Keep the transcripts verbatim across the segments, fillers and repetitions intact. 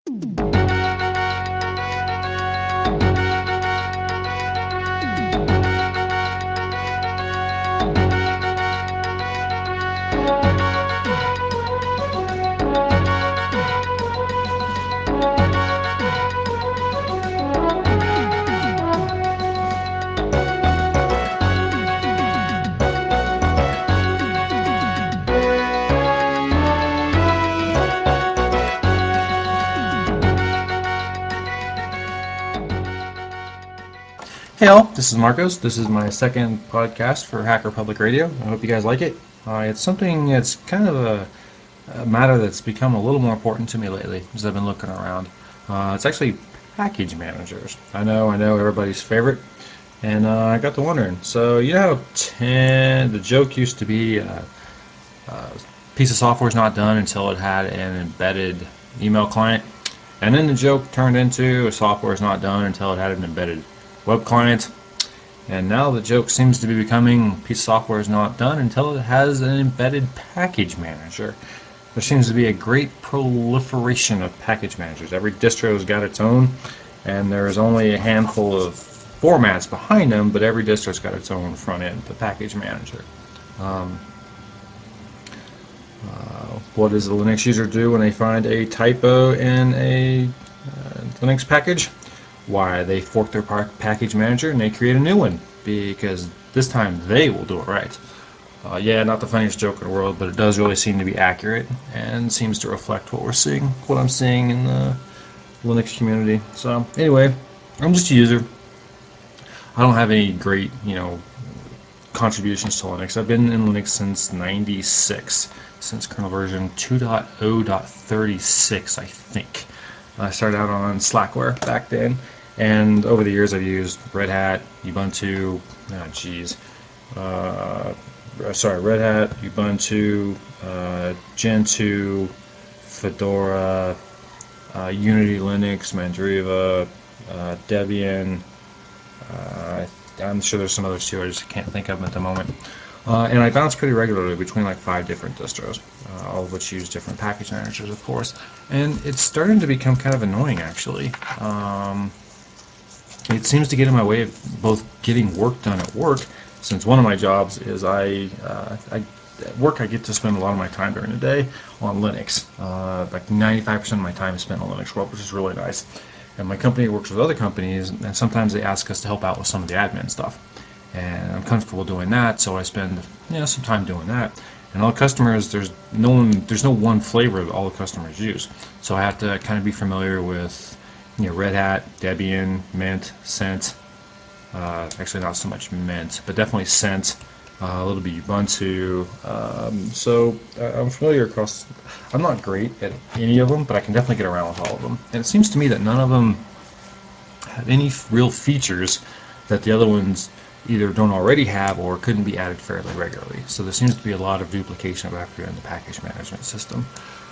Hey all, this is Marcos. This is my second podcast for Hacker Public Radio. I hope you guys like it. Uh, it's something that's kind of a, a matter that's become a little more important to me lately as I've been looking around. Uh, it's actually package managers. I know, I know, everybody's favorite, and uh, I got to wondering. So you know how ten, the joke used to be uh, a piece of software is not done until it had an embedded email client, and then the joke turned into a software is not done until it had an embedded web client. And now the joke seems to be becoming a piece of software is not done until it has an embedded package manager. There seems to be a great proliferation of package managers. Every distro's got its own, and there's only a handful of formats behind them, but every distro's got its own front end, the package manager. Um, uh, what does the Linux user do when they find a typo in a uh, Linux package? Why, they fork their package manager and they create a new one because this time they will do it right. Uh, yeah, not the funniest joke in the world, but it does really seem to be accurate and seems to reflect what we're seeing, what I'm seeing in the Linux community. So anyway, I'm just a user. I don't have any great, you know, contributions to Linux. I've been in Linux since ninety-six, since kernel version two point oh point thirty-six, I think. I started out on Slackware back then, and over the years I've used Red Hat, Ubuntu, oh geez, uh, sorry, Red Hat, Ubuntu, uh, Gentoo, Fedora, uh, Unity Linux, Mandriva, uh, Debian. Uh, I'm sure there's some others too. I just can't think of them at the moment. Uh, and I bounce pretty regularly between like five different distros, uh, all of which use different package managers, of course. And it's starting to become kind of annoying, actually. Um, it seems to get in my way of both getting work done at work, since one of my jobs is I, uh, I at work I get to spend a lot of my time during the day on Linux. Uh, like ninety-five percent of my time is spent on Linux work, which is really nice. And my company works with other companies, and sometimes they ask us to help out with some of the admin stuff. And I'm comfortable doing that, so I spend you know some time doing that. And all customers, there's no one, there's no one flavor that all the customers use. So I have to kind of be familiar with you know Red Hat, Debian, Mint, Cent. Uh, actually, not so much Mint, but definitely Cent. Uh, a little bit Ubuntu. Um, so uh, I'm familiar across. I'm not great at any of them, but I can definitely get around with all of them. And it seems to me that none of them have any real features that the other ones either don't already have or couldn't be added fairly regularly. So there seems to be a lot of duplication after in the package management system.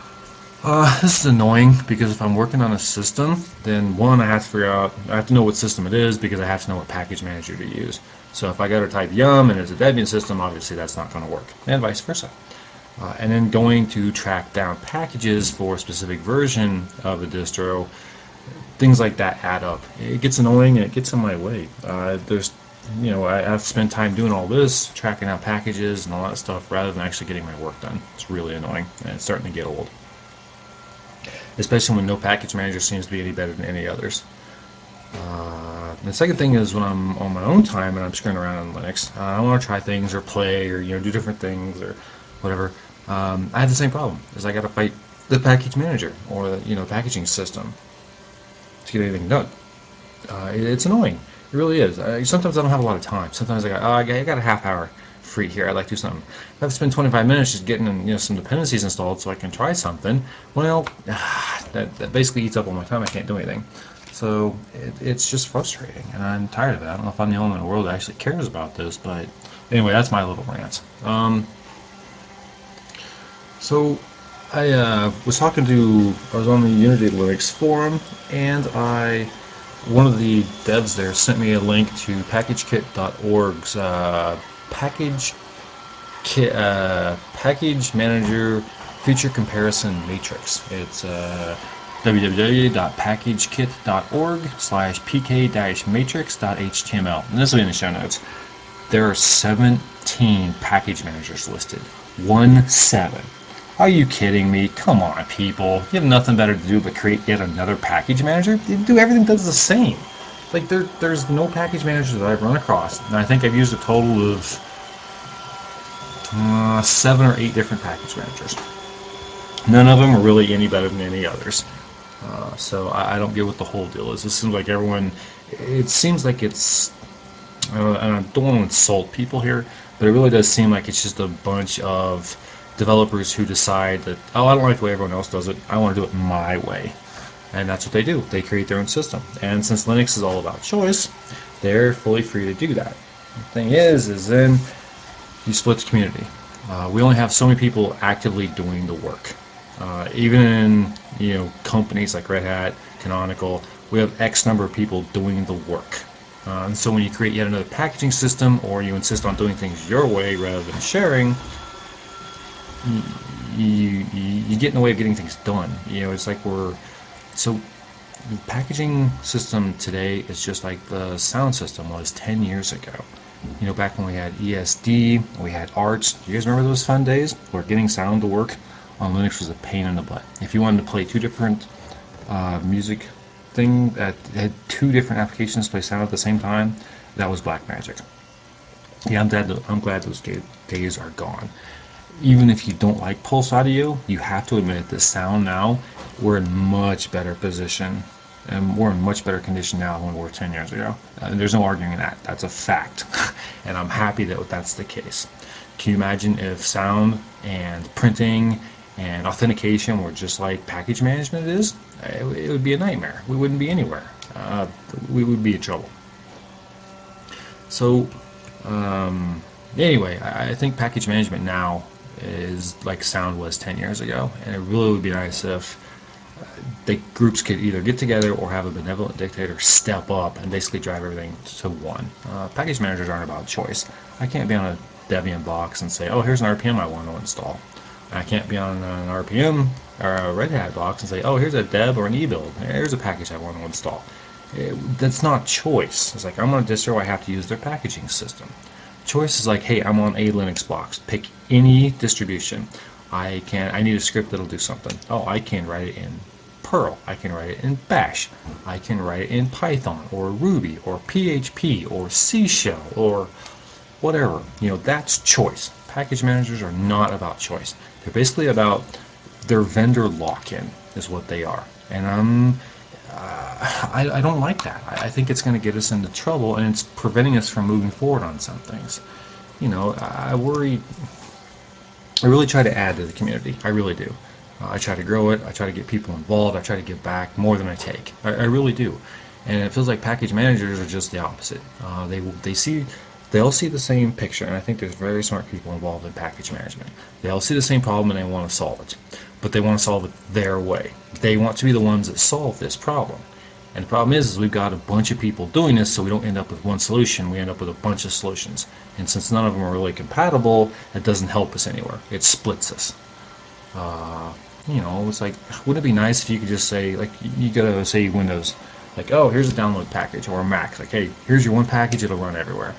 Uh, this is annoying because if I'm working on a system, then one, I have to figure out, I have to know what system it is because I have to know what package manager to use. So if I go to type yum and it's a Debian system, obviously that's not going to work, and vice versa. Uh, and then going to track down packages for a specific version of a distro, things like that add up. It gets annoying and it gets in my way. Uh, there's, you know, I have to spend time doing all this, tracking out packages and all that stuff, rather than actually getting my work done. It's really annoying and it's starting to get old, especially when no package manager seems to be any better than any others. Uh, the second thing is when I'm on my own time and I'm screwing around in Linux, uh, I want to try things or play or you know do different things or whatever. Um, I have the same problem. Is I got to fight the package manager or the you know packaging system to get anything done. Uh, it, it's annoying. It really is. I, sometimes I don't have a lot of time. Sometimes I got oh, I got I got a half hour free here. I'd like to do something. I have to spend twenty-five minutes just getting you know some dependencies installed so I can try something. Well, that, that basically eats up all my time. I can't do anything. So it, it's just frustrating, and I'm tired of it. I don't know if I'm the only one in the world that actually cares about this, but anyway, that's my little rant. Um, so I uh, was talking to, I was on the Unity Linux forum, and I, one of the devs there sent me a link to packagekit dot org's uh, package kit, uh, package manager feature comparison matrix. It's uh, www.packagekit.org slash pk-matrix.html. And this will be in the show notes. There are seventeen package managers listed. One seven. Are you kidding me? Come on, people. You have nothing better to do but create yet another package manager? You do everything does the same. Like there, there's no package manager that I've run across, and I think I've used a total of uh, seven or eight different package managers. None of them are really any better than any others. Uh, so I, I don't get what the whole deal is. It seems like everyone. It seems like it's. Uh, and I don't want to insult people here, but it really does seem like it's just a bunch of developers who decide that, oh, I don't like the way everyone else does it. I want to do it my way. And that's what they do. They create their own system. And since Linux is all about choice, they're fully free to do that. The thing is, is then you split the community. Uh, we only have so many people actively doing the work. Uh, even in you know companies like Red Hat, Canonical, we have X number of people doing the work. Uh, and so when you create yet another packaging system, or you insist on doing things your way rather than sharing, you, you, you get in the way of getting things done. You know, it's like we're so the packaging system today is just like the sound system was ten years ago. You know, back when we had E S D, we had Arch. Do you guys remember those fun days where getting sound to work on Linux was a pain in the butt? If you wanted to play two different uh, music thing that had two different applications play sound at the same time, that was black magic. Yeah, I'm glad. I'm glad those days are gone. Even if you don't like Pulse Audio, you have to admit the sound now, we're in much better position and we're in much better condition now than we were ten years ago. Uh, there's no arguing that. That's a fact. And I'm happy that that's the case. Can you imagine if sound and printing and authentication were just like package management is? It, it would be a nightmare. We wouldn't be anywhere. Uh, we would be in trouble. So, um, anyway, I, I think package management now is like sound was ten years ago, and it really would be nice if the groups could either get together or have a benevolent dictator step up and basically drive everything to one. Uh, package managers aren't about choice. I can't be on a Debian box and say, oh, here's an R P M I want to install. I can't be on an R P M or a Red Hat box and say, oh, here's a deb or an e-build. Here's a package I want to install. It, that's not choice. It's like I'm on a distro, I have to use their packaging system. Choice is like, hey, I'm on a Linux box. Pick any distribution. I can. I need a script that'll do something. Oh, I can write it in Perl. I can write it in Bash. I can write it in Python or Ruby or P H P or C Shell or whatever. You know, that's choice. Package managers are not about choice. They're basically about their vendor lock-in is what they are. And I'm uh, I, I don't like that. I, I think it's going to get us into trouble, and it's preventing us from moving forward on some things. You know, I worry. I really try to add to the community. I really do. Uh, I try to grow it. I try to get people involved. I try to give back more than I take. I, I really do. And it feels like package managers are just the opposite. Uh, they they see they all see the same picture, and I think there's very smart people involved in package management. They all see the same problem and they want to solve it, but they want to solve it their way. They want to be the ones that solve this problem. And the problem is, is we've got a bunch of people doing this, so we don't end up with one solution. We end up with a bunch of solutions. And since none of them are really compatible, it doesn't help us anywhere. It splits us. Uh, you know, it's like, wouldn't it be nice if you could just say, like, you gotta say Windows, like, oh, here's a download package, or a Mac, like, hey, here's your one package, it'll run everywhere.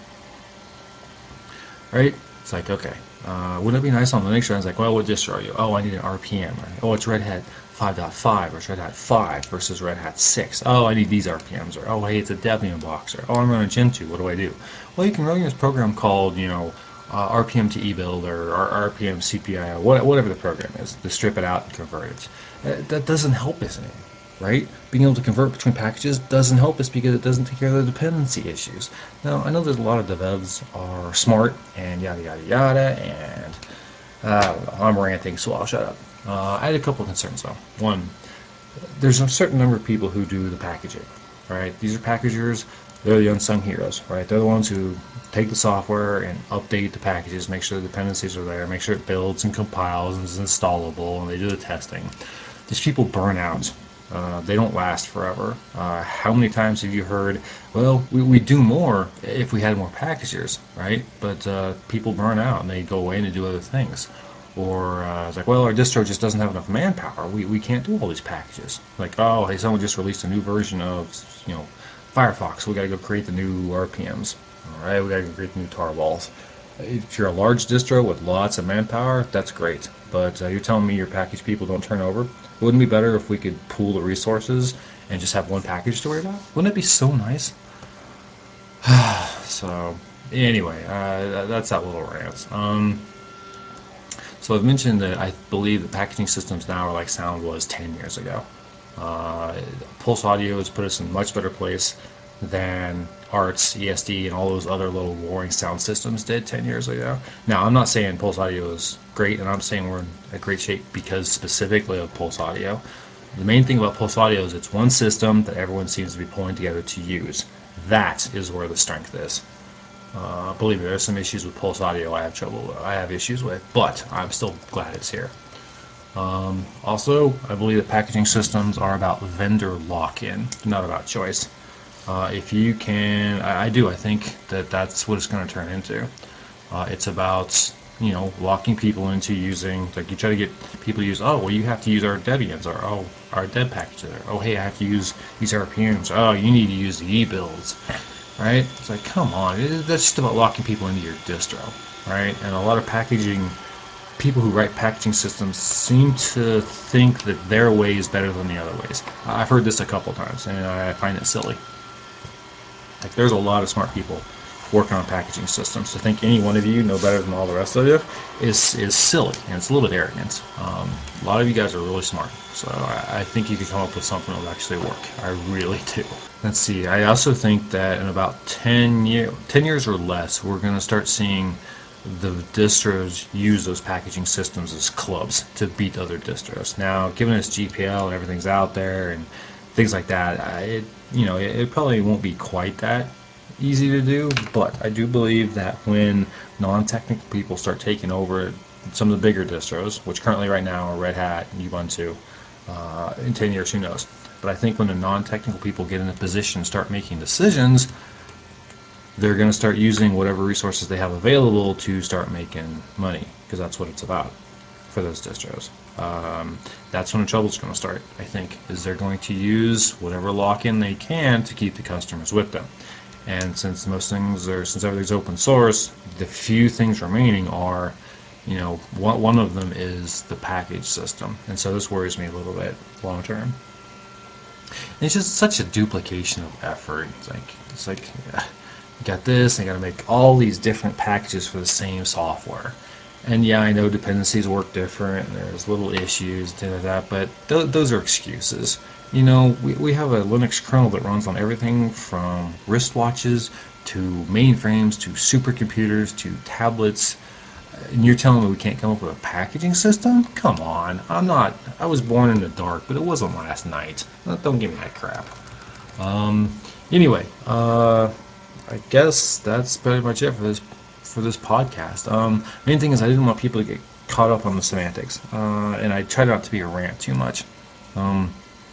Right? It's like, okay. Uh, wouldn't it be nice on Linux? It's like, well, what distro are you? Oh, I need an R P M. Or, oh, it's Red Hat five point five, or it's Red Hat five versus Red Hat six. Oh, I need these R P Ms. Or, oh, hey, it's a Debian box. Or, oh, I'm running Gentoo. What do I do? Well, you can run this program called, you know, uh, R P M to eBuild or R P M C P I O, whatever the program is, to strip it out and convert it. Uh, that doesn't help us any. Right? Being able to convert between packages doesn't help us because it doesn't take care of the dependency issues. Now, I know there's a lot of devs are smart and yada yada yada, and uh, I'm ranting, so I'll shut up. Uh, I had a couple of concerns though. One, there's a certain number of people who do the packaging, right? These are packagers, they're the unsung heroes, right? They're the ones who take the software and update the packages, make sure the dependencies are there, make sure it builds and compiles and is installable, and they do the testing. These people burn out. Uh, they don't last forever. Uh, how many times have you heard, well, we, we do more if we had more packagers, right? But uh, people burn out and they go away and they do other things. Or uh, it's like, well, our distro just doesn't have enough manpower. We, we can't do all these packages. Like, oh, hey, someone just released a new version of, you know, Firefox. We got to go create the new R P Ms. All right, we got to go create the new tarballs. If you're a large distro with lots of manpower, that's great. But uh, you're telling me your package people don't turn over? Wouldn't it be better if we could pool the resources and just have one package to worry about? Wouldn't it be so nice? So, anyway, uh, that's that little rant. Um, so I've mentioned that I believe that packaging systems now are like sound was ten years ago. Uh, Pulse Audio has put us in a much better place than Arts, E S D, and all those other little warring sound systems did ten years ago. Now, I'm not saying Pulse Audio is great, and I'm saying we're in a great shape because specifically of Pulse Audio. The main thing about Pulse Audio is it's one system that everyone seems to be pulling together to use. That is where the strength is. Uh, believe me, there's some issues with Pulse Audio I have trouble, I have issues with, but I'm still glad it's here. Also, I believe that packaging systems are about vendor lock-in, not about choice. Uh, if you can, I, I do, I think that that's what it's going to turn into. Uh, it's about, you know, locking people into using, like you try to get people to use, oh, well, you have to use our Debians, or oh, our Deb packages, or oh, hey, I have to use these R P Ms, oh, you need to use the e-builds, right? It's like, come on, it, that's just about locking people into your distro, right? And a lot of packaging people who write packaging systems seem to think that their way is better than the other ways. I've heard this a couple times, and I find it silly. Like, there's a lot of smart people working on packaging systems. To think any one of you know better than all the rest of you is is silly, and it's a little bit arrogant. Um, a lot of you guys are really smart, so I, I think you could come up with something that will actually work. I really do. Let's see. I also think that in about ten, year, ten years or less, we're going to start seeing the distros use those packaging systems as clubs to beat other distros. Now, given it's G P L and everything's out there and things like that, I, it you know it, it probably won't be quite that easy to do. But I do believe that when non-technical people start taking over some of the bigger distros, which currently right now are Red Hat and Ubuntu, uh, in ten years, who knows? But I think when the non-technical people get in a position to start making decisions, they're going to start using whatever resources they have available to start making money, because that's what it's about for those distros. Um, that's when the trouble's going to start, I think, is they're going to use whatever lock-in they can to keep the customers with them. And since most things are, since everything's open source, the few things remaining are, you know, one, one of them is the package system. And so this worries me a little bit long term. And it's just such a duplication of effort. It's like, it's like, yeah, you got this, and you got to make all these different packages for the same software. And yeah, I know dependencies work different, and there's little issues, to that, but th- those are excuses. You know, we, we have a Linux kernel that runs on everything from wristwatches to mainframes to supercomputers to tablets, and you're telling me we can't come up with a packaging system? Come on, I'm not. I was born in the dark, but it wasn't last night. Don't give me that crap. Um, anyway, uh, I guess that's pretty much it for this for this podcast. Um, main thing is I didn't want people to get caught up on the semantics, uh, and I try not to be a rant too much. Um,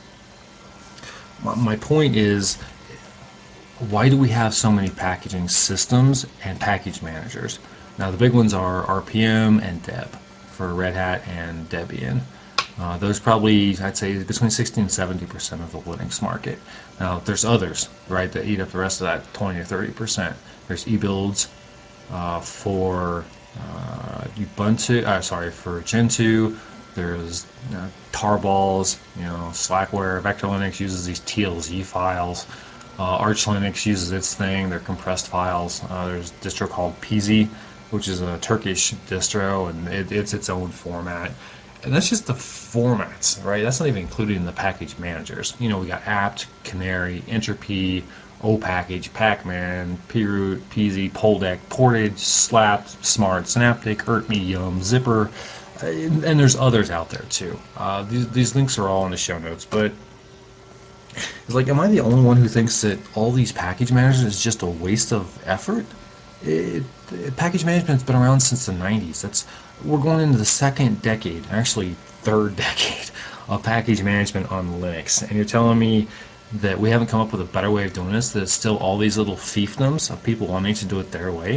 my, my point is, why do we have so many packaging systems and package managers? Now the big ones are R P M and Deb for Red Hat and Debian. Uh, those probably, I'd say, between sixty and seventy percent of the Linux market. Now, there's others, right, that eat up the rest of that twenty or thirty percent. There's eBuilds uh, for uh, Ubuntu, uh, sorry, for Gentoo. There's you know, tarballs, you know, Slackware. Vector Linux uses these T L Z files. Uh, Arch Linux uses its thing, they're compressed files. Uh, there's a distro called P Z, which is a Turkish distro, and it, it's its own format. And that's just the formats, right? That's not even including the package managers. You know, we got apt, Canary, Entropy, opackage, Pacman, proot, pz, Poldeck, Portage, Slap, Smart, Synaptic, ERTME, Yum, Zipper, uh, and, and there's others out there too. Uh, these, these links are all in the show notes, but it's like, am I the only one who thinks that all these package managers is just a waste of effort? It, it, package management's been around since the nineties. That's we're going into the second decade, actually third decade of package management on Linux, and you're telling me that we haven't come up with a better way of doing this. That it's still all these little fiefdoms of people wanting to do it their way.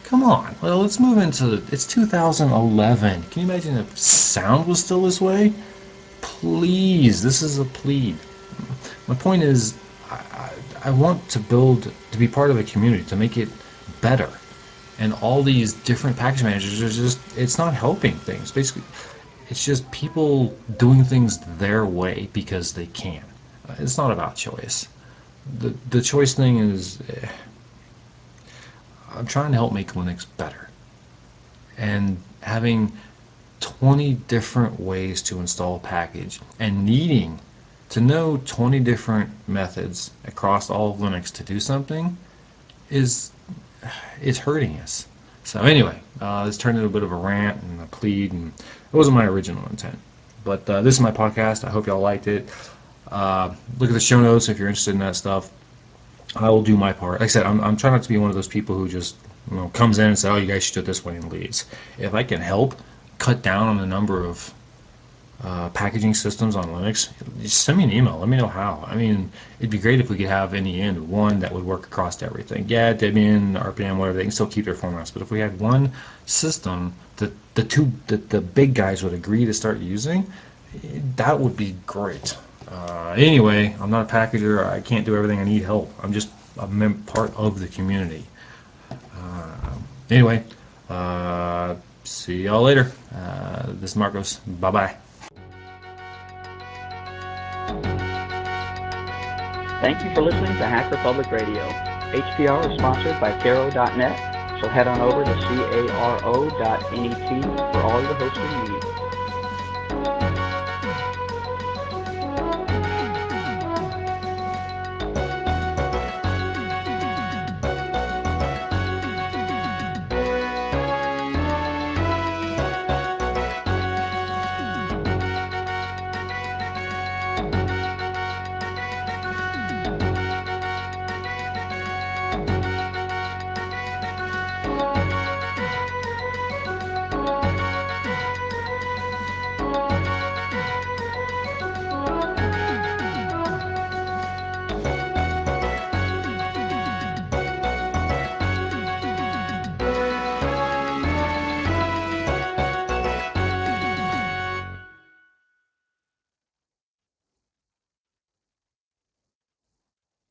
Come on. Well, let's move into it's two thousand eleven. Can you imagine if sound was still this way? Please, this is a plea. My point is, I, I, I want to build to be part of a community to make it better, and all these different package managers are just it's not helping things. Basically, it's just people doing things their way because they can. Uh, It's not about choice. The the choice thing is, eh, I'm trying to help make Linux better, and having twenty different ways to install a package and needing to know twenty different methods across all of Linux to do something is is hurting us. So anyway, uh, this turned into a bit of a rant and a plead, and it wasn't my original intent. But uh, this is my podcast. I hope y'all liked it. Uh, look at the show notes if you're interested in that stuff. I will do my part. Like I said, I'm, I'm trying not to be one of those people who just you know comes in and says, "Oh, you guys should do it this way," and leaves. If I can help cut down on the number of uh, packaging systems on Linux, just send me an email. Let me know how. I mean, it'd be great if we could have in the end one that would work across everything. Yeah, Debian, R P M, whatever, they can still keep their formats. But if we had one system that the two that the big guys would agree to start using, that would be great. Uh, anyway, I'm not a packager. I can't do everything. I need help. I'm just a mem- part of the community. Anyway, uh, see y'all later. Uh, this is Marcos. Bye bye. Thank you for listening to Hacker Public Radio. H P R is sponsored by Caro dot net, so head on over to caro dot net for all your hosting needs.